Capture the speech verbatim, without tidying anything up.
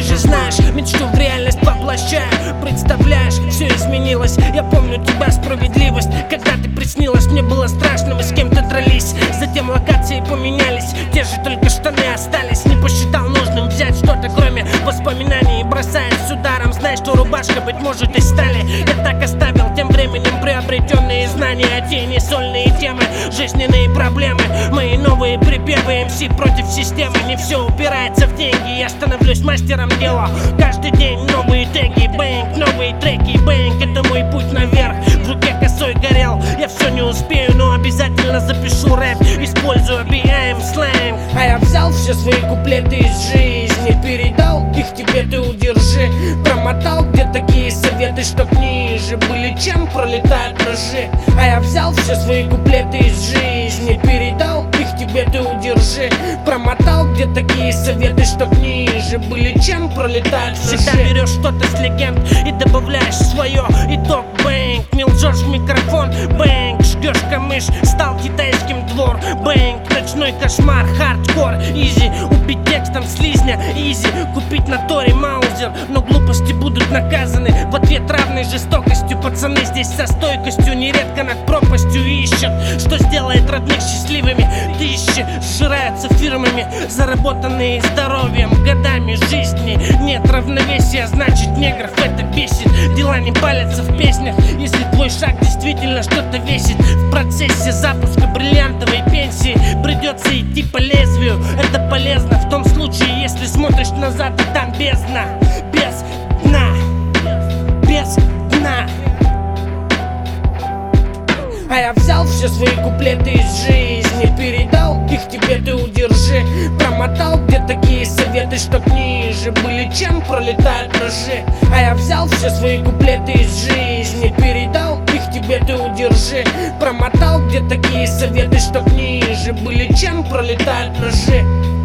ближе. Знаешь, мечту в реальность воплощаю. Представляешь, все изменилось. Я помню тебя, справедливость. Когда ты приснилась, мне было страшно, мы с кем-то дрались. Затем локации поменялись, те же только штаны остались. Не посчитал нужным взять что-то кроме воспоминаний, бросаясь с ударом, зная, что рубашка, быть может, из стали. Я так оставил тем временем приобретенные знания, тени, сольные темы, жизненные проблемы, мои новые припевы. эм си против системы, не все упирается в деньги. Я становлюсь мастером дела. Каждый день новые теги, бэнк, новые треки, бэнк. Это мой путь наверх, в руке косой горел. Я все не успею, но обязательно запишу рэп, используя би эм сленг. А я взял все свои куплеты из жизни, передал их тебе, ты удержи. Промотал, где такие советы, чтоб ниже были, чем пролетают ножи. А я взял все свои куплеты из жизни, передал их тебе, ты удержи. Промотал, где такие советы, чтоб ниже были, чем пролетают ножи. Всегда берешь что-то с легенд и добавляешь свое. Итог бэнк, Мил Джордж микрофон, бэнк. Жгешь камыш, стал китайским двор, бэнк. Ночной кошмар, хардкор, изи. Убить текстом слизня, изи. Купить на Торе маузер, но глупости будут наказаны в ответ равной жестокостью. Пацаны здесь со стойкостью нередко над пропастью ищут, что сделает родных счастливыми. Тысячи сжираются фирмами, заработанные здоровьем, годами жизни. Нет равновесия, значит негров это бесит. Дела не палятся в песнях, если твой шаг действительно что-то весит. В процессе запуска бриллиантовой пенсии придется идти по лезвию. Это полезно в том случае, если смотришь назад, и там бездна. Без дна, без дна. А я взял все свои куплеты из жизни, передал их тебе, ты удержи. Промотал, где такие советы, чтоб ниже были, чем пролетают ножи. А я взял все свои куплеты из жизни, передал их тебе, ты удержи. Промотал, где такие советы, чтоб ниже были, чем пролетают ножи.